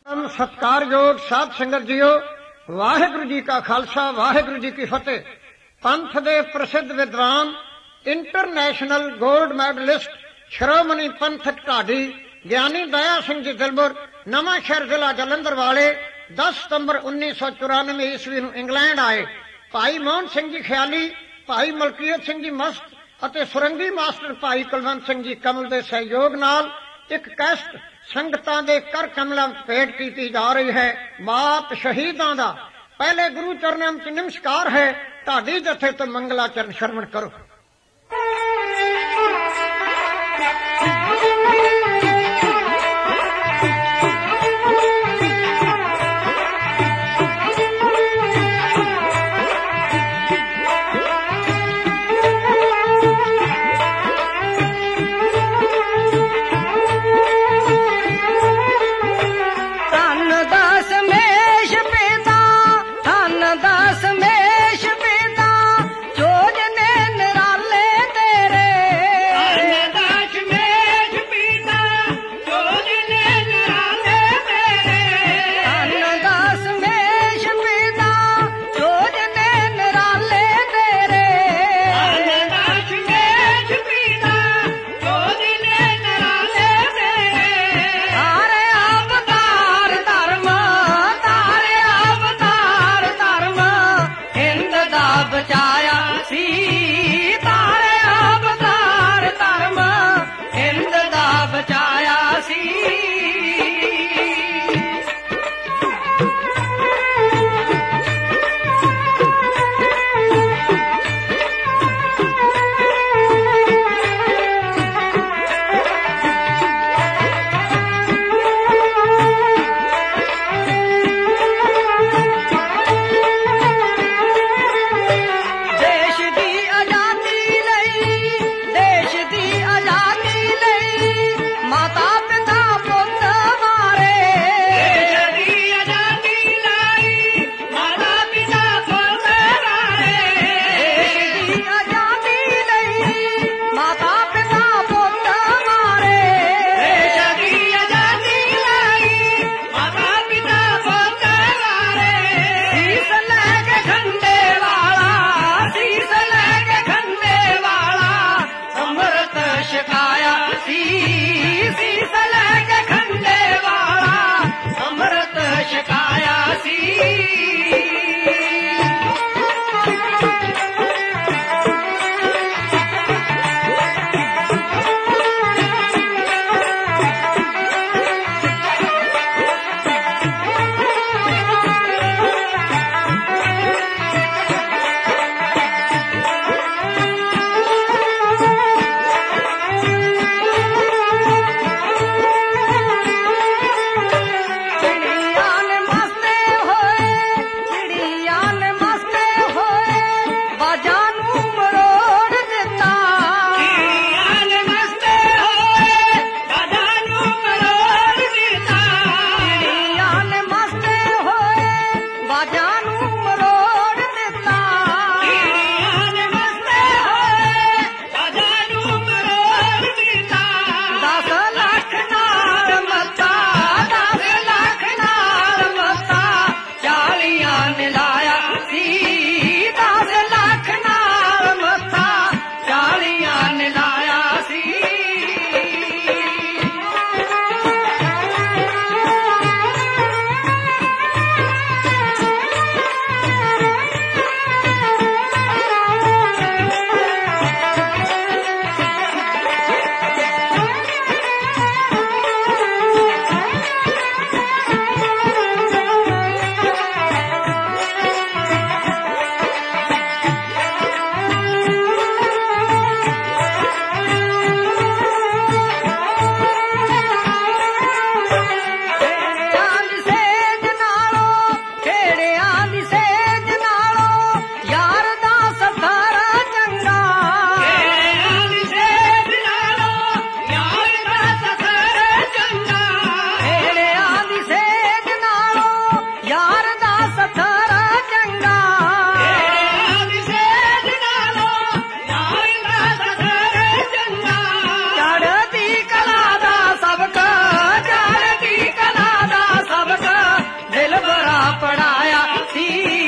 ਸਤਿਕਾਰਯੋਗ ਸਾਧ ਸੰਗਤ ਜੀਓ, ਵਾਹਿਗੁਰੂ ਜੀ ਕਾ ਖਾਲਸਾ, ਵਾਹਿਗੁਰੂ ਜੀ ਕੀ ਫਤਿਹ। ਪੰਥ ਦੇ ਪ੍ਰਸਿੱਧ ਵਿਦਵਾਨ, ਇੰਟਰਨੈਸ਼ਨਲ 골ਡ ਮੈਡਲਿਸਟ, ਸ਼੍ਰੋਮਣੀ ਪੰਥਕ ਢਾਡੀ ਗਿਆਨੀ ਦਇਆ ਸਿੰਘ ਜੀ ਦਿਲਬਰ, ਨਵਾਂ ਸ਼ਹਿਰ ਜ਼ਿਲ੍ਹਾ ਜਲੰਧਰ ਵਾਲੇ 10 ਸਤੰਬਰ 1994 ਈਸਵੀ ਨੂੰ ਇੰਗਲੈਂਡ ਆਏ। ਭਾਈ ਮੋਹਨ ਸਿੰਘ ਜੀ ਖਿਆਲੀ, ਭਾਈ ਮਲਕੀਅਤ ਸਿੰਘ ਜੀ ਮਸਤ ਅਤੇ ਸੁਰੰਗੀ ਮਾਸਟਰ ਭਾਈ ਕੁਲਵੰਤ ਸਿੰਘ ਜੀ ਕਮਲ ਦੇ ਸਹਿਯੋਗ ਨਾਲ ਇੱਕ ਕੈਸਟ ਸੰਗਤਾਂ ਦੇ ਕਰ ਕਮਲਾਂ ਭੇਟ ਕੀਤੀ ਜਾ ਰਹੀ ਹੈ। ਬਾਪ ਸ਼ਹੀਦਾਂ ਦਾ ਪਹਿਲੇ ਗੁਰੂ ਚਰਨਾਂ ਵਿੱਚ ਨਮਸਕਾਰ ਹੈ। ਢਾਡੀ ਜਥੇ ਤੋਂ ਮੰਗਲਾਚਰਨ ਸ਼ਰਵਣ ਕਰੋ। ਧੰਨ ਦਸਮੇਸ਼ ਪਿਤਾ, ਜੋਜ ਨੇ ਪੜਾਇਆ ਸੀ